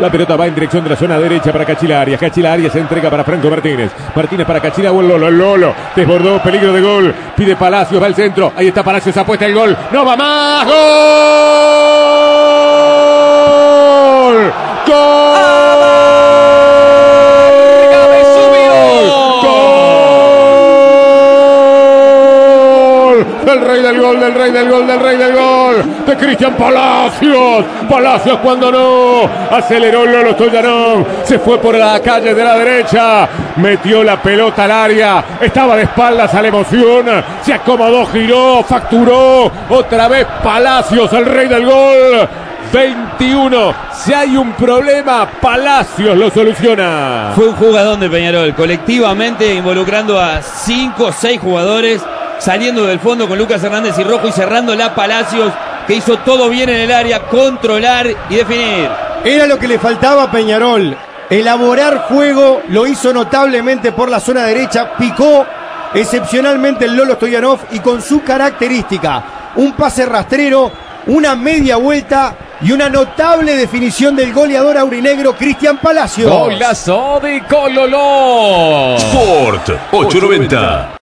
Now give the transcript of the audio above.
La pelota va en dirección de la zona derecha para Cachila Arias. Cachila Arias se entrega para Franco Martínez. Martínez para Cachila. El Lolo. Desbordó. Peligro de gol. Pide Palacios. Va al centro. Ahí está Palacios. Apuesta el gol. No va más. ¡Gol! ¡Gol! Del rey del gol, del rey del gol, del rey del gol, de Cristian Palacios. Palacios cuando no, aceleró Lolo Stoyanov, se fue por la calle de la derecha, metió la pelota al área, estaba de espaldas a la emoción, se acomodó, giró, facturó, otra vez Palacios, el rey del gol. 21, si hay un problema, Palacios lo soluciona. Fue un jugadón de Peñarol, colectivamente involucrando a 5 o 6 jugadores, saliendo del fondo con Lucas Hernández y Rojo y cerrándola a Palacios, que hizo todo bien en el área, controlar y definir. Era lo que le faltaba a Peñarol, elaborar juego, lo hizo notablemente por la zona derecha, picó excepcionalmente el Lolo Stoyanov y con su característica, un pase rastrero, una media vuelta y una notable definición del goleador aurinegro Cristian Palacios. Golazo de Cololó. Sport 890.